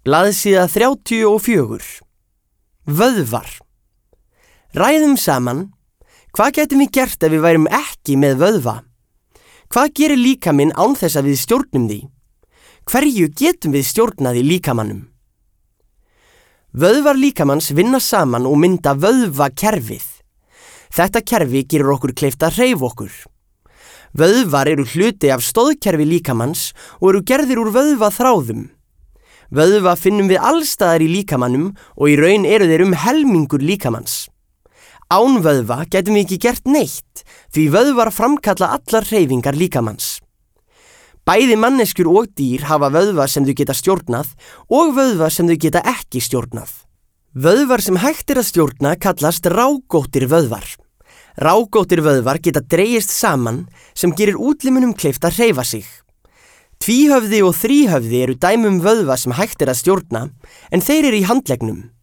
Blaðsíða 34. Vöðvar. Ræðum saman, hvað gætum við gert ef við værum ekki með vöðva? Hvað gerir líkaminn án þess að við stjórnum því? Hverju getum við stjórnað í líkamannum? Vöðvar líkamanns vinna saman og mynda vöðvakerfið. Þetta kerfi gerir okkur kleift að hreyfa okkur. Vöðvar eru hluti af stoðkerfi líkamanns og eru gerðir úr vöðvaþráðum. Vöðva finnum við allstaðar í líkamannum og í raun eru þeir helmingur líkamanns. Án vöðva gætum við ekki gert neitt, því vöðvar framkalla allar hreyfingar líkamanns. Bæði manneskjur og dýr hafa vöðva sem þau geta stjórnað og vöðva sem þau geta ekki stjórnað. Vöðvar sem hægt að stjórna kallast rákóttir vöðvar. Rákóttir vöðvar geta dregist saman sem gerir útlimunum kleift að hreyfa sig. Tvíhöfði og þríhöfði eru dæmi vöðva sem hægt að stjórna, en þeir eru í handleggnum.